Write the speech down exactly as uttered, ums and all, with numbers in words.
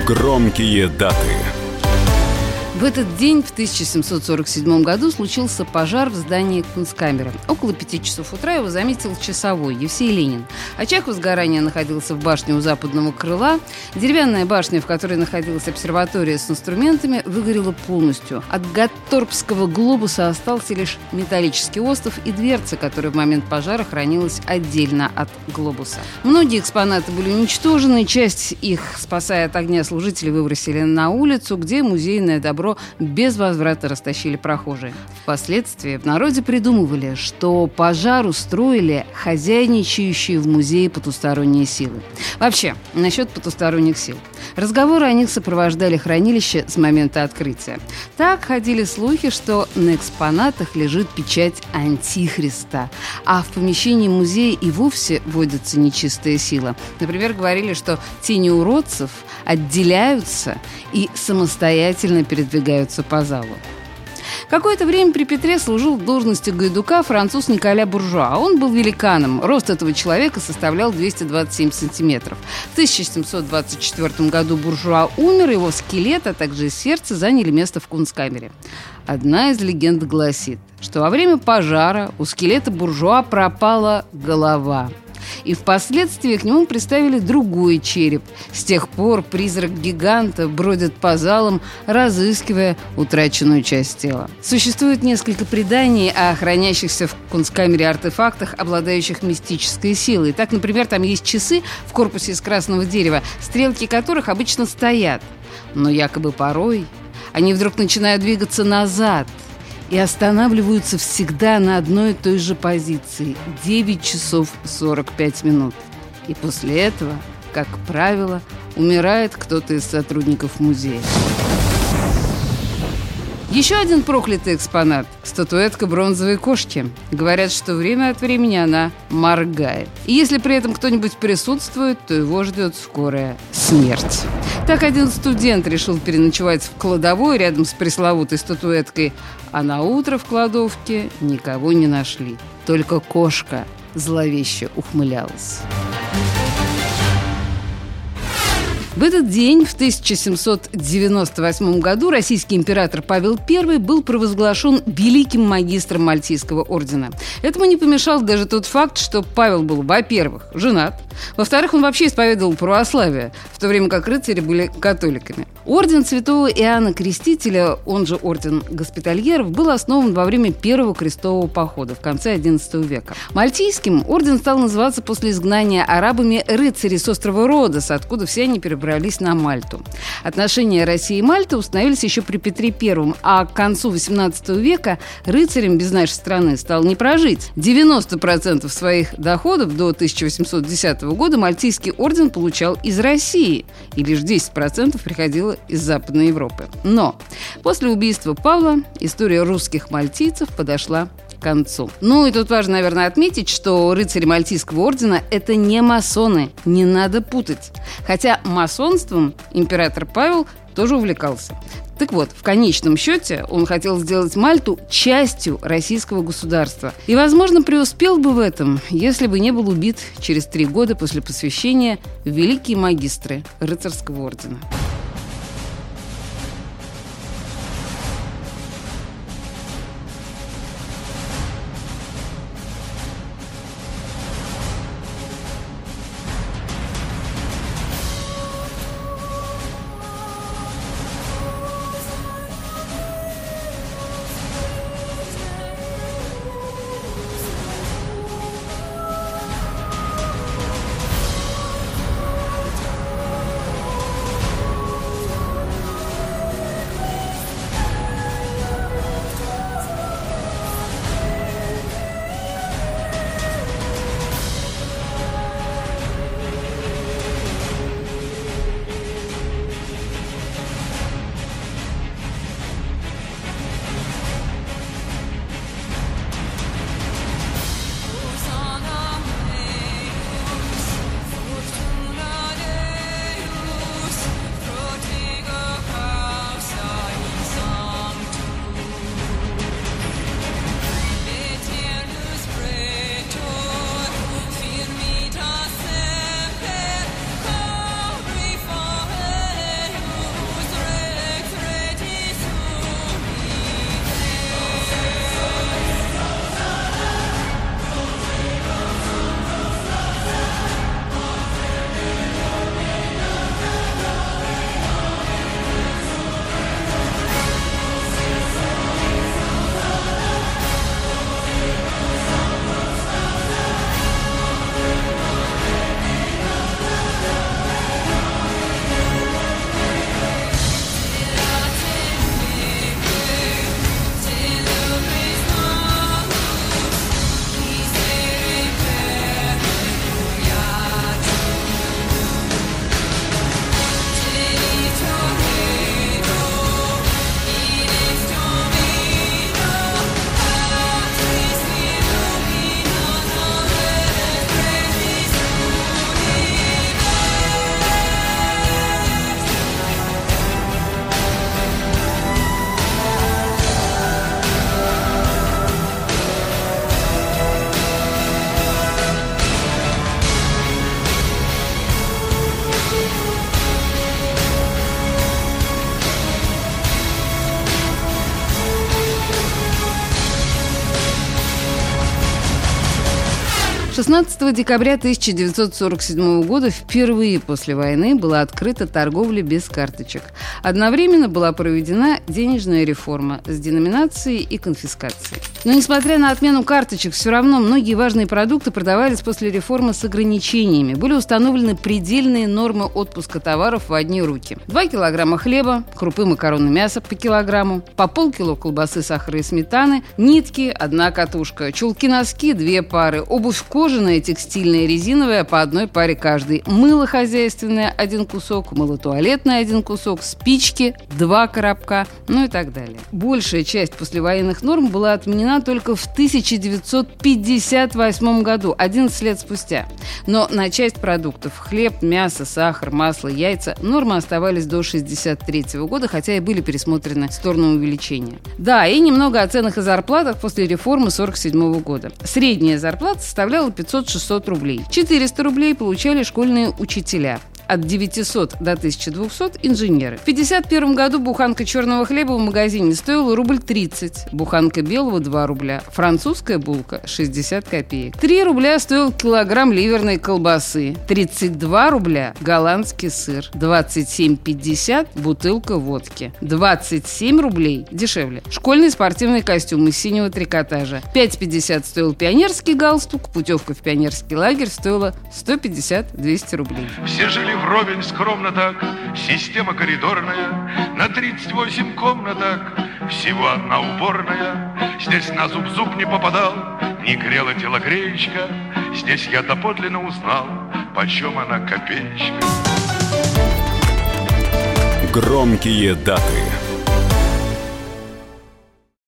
Громкие даты. В этот день, в тысяча семьсот сорок седьмом году, случился пожар в здании Кунсткамеры. Около пяти часов утра его заметил часовой Евсей Ленин. Очаг возгорания находился в башне у западного крыла. Деревянная башня, в которой находилась обсерватория с инструментами, выгорела полностью. От Гатторпского глобуса остался лишь металлический остов и дверца, которая в момент пожара хранилась отдельно от глобуса. Многие экспонаты были уничтожены, часть их, спасая от огня, служители выбросили на улицу, где музейное добро без возврата растащили прохожие. Впоследствии в народе придумывали, что пожар устроили хозяйничающие в музее потусторонние силы. Вообще, насчет потусторонних сил. Разговоры о них сопровождали хранилище с момента открытия. Так ходили слухи, что на экспонатах лежит печать Антихриста, а в помещении музея и вовсе водится нечистая сила. Например, говорили, что тени уродцев отделяются и самостоятельно передвигаются по залу. Какое-то время при Петре служил в должности гайдука француз Николя Буржуа. Он был великаном. Рост этого человека составлял двести двадцать семь сантиметров. В тысяча семьсот двадцать четвёртом году Буржуа умер, его скелет, а также сердце заняли место в Кунсткамере. Одна из легенд гласит, что во время пожара у скелета Буржуа пропала голова. И впоследствии к нему приставили другой череп. С тех пор призрак гиганта бродит по залам, разыскивая утраченную часть тела. Существует несколько преданий о хранящихся в Кунсткамере артефактах, обладающих мистической силой. Так, например, там есть часы в корпусе из красного дерева, стрелки которых обычно стоят. Но якобы порой они вдруг начинают двигаться назад и останавливаются всегда на одной и той же позиции – девять часов сорок пять минут. И после этого, как правило, умирает кто-то из сотрудников музея. Еще один проклятый экспонат – статуэтка бронзовой кошки. Говорят, что время от времени она моргает. И если при этом кто-нибудь присутствует, то его ждет скорая смерть. Так один студент решил переночевать в кладовой рядом с пресловутой статуэткой, а на утро в кладовке никого не нашли. Только кошка зловеще ухмылялась. В этот день, в тысяча семьсот девяносто восьмом году, российский император Павел Первый был провозглашен великим магистром Мальтийского ордена. Этому не помешал даже тот факт, что Павел был, во-первых, женат, во-вторых, он вообще исповедовал православие, в то время как рыцари были католиками. Орден Святого Иоанна Крестителя, он же Орден Госпитальеров, был основан во время Первого крестового похода в конце одиннадцатого века. Мальтийским орден стал называться после изгнания арабами рыцарей с острова Родос, откуда все они перебрались на Мальту. Отношения России и Мальты установились еще при Петре Первом, а к концу восемнадцатого века рыцарям без нашей страны стало не прожить. девяносто процентов своих доходов до тысяча восемьсот десятого года Мальтийский орден получал из России, и лишь десять процентов приходило из Западной Европы. Но после убийства Павла история русских мальтийцев подошла к концу. Ну и тут важно, наверное, отметить, что рыцари Мальтийского ордена – это не масоны, не надо путать. Хотя масонством император Павел тоже увлекался. Так вот, в конечном счете он хотел сделать Мальту частью российского государства. И, возможно, преуспел бы в этом, если бы не был убит через три года после посвящения в великие магистры рыцарского ордена. шестнадцатого декабря тысяча девятьсот сорок седьмого года впервые после войны была открыта торговля без карточек. Одновременно была проведена денежная реформа с деноминацией и конфискацией. Но, несмотря на отмену карточек, все равно многие важные продукты продавались после реформы с ограничениями. Были установлены предельные нормы отпуска товаров в одни руки. два килограмма хлеба, крупы, макароны, мясо по килограмму, по полкило колбасы, сахара и сметаны, нитки, одна катушка, чулки-носки, две пары, обувь кожаная, текстильная, резиновая, по одной паре каждой, мыло хозяйственное, один кусок, мыло туалетное, один кусок, спички, два коробка, ну и так далее. Большая часть послевоенных норм была отменена только в тысяча девятьсот пятьдесят восьмом году, одиннадцать лет спустя. Но на часть продуктов – хлеб, мясо, сахар, масло, яйца – нормы оставались до шестьдесят третьего года, хотя и были пересмотрены в сторону увеличения. Да, и немного о ценах и зарплатах после реформы сорок седьмого года. Средняя зарплата составляла пятьсот-шестьсот рублей. четыреста рублей получали школьные учителя. От девятисот до тысячи двухсот инженеры. В пятьдесят первом году буханка черного хлеба в магазине стоила рубль тридцать, буханка белого – два рубля, французская булка – шестьдесят копеек. три рубля стоил килограмм ливерной колбасы, тридцать два рубля – голландский сыр, двадцать семь пятьдесят – бутылка водки, двадцать семь рублей – дешевле. Школьный спортивный костюм из синего трикотажа, пять пятьдесят стоил пионерский галстук, путевка в пионерский лагерь стоила сто пятьдесят - двести рублей. Все жили вровень скромно так, система коридорная, на тридцать восемь комнаток, всего одна уборная. Здесь на зуб зуб не попадал, не грела телогреечка. Здесь я доподлинно узнал, почем она копеечка. Громкие даты.